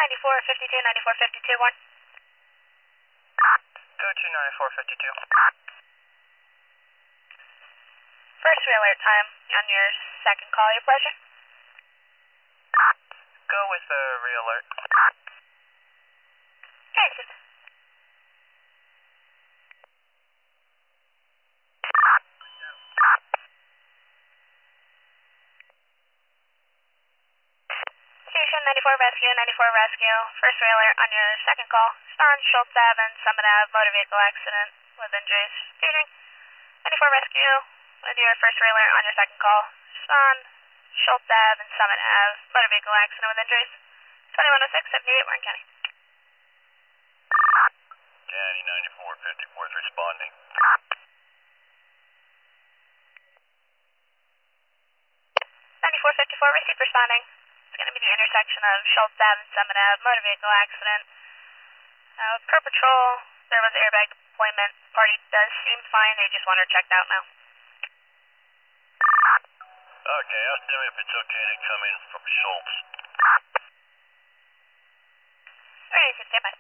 9452, 9452, 1. Go to 9452. First alert time on your second call, your pleasure. Go with the re-alert. Okay, just. Station 94 Rescue, 94 Rescue. First alert on your second call. Star on Schultz Ave and Summit Ave, motor vehicle accident with injuries. Paging 94 Rescue with your first alert on your second call. Star on Schultz Ave and Summit Ave, motor vehicle accident with injuries. 2106, 78, Warren County. County 9454 is responding. 9454, receive responding. It's going to be the intersection of Schultz Ave and Summit Ave, motor vehicle accident. Per patrol, there was airbag deployment. Party does seem fine, they just want her checked out now. Okay, ask them if it's okay to come in from Schultz. Alright, stand by.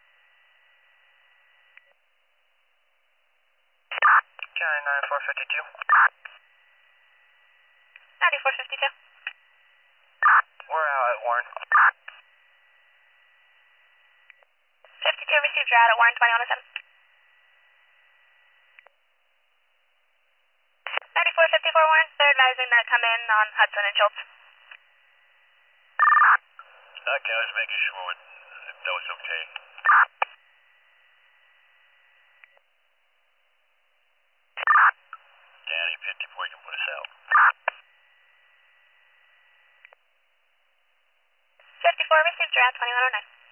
County 9452. 9452. We're out at Warren. 52 received, you're out at Warren 2107. 9454 Warren, they're advising that come in on Hudson and Schultz. Okay, I was making sure that was okay. County 54, you can put us out. 54 received, you're out 2109.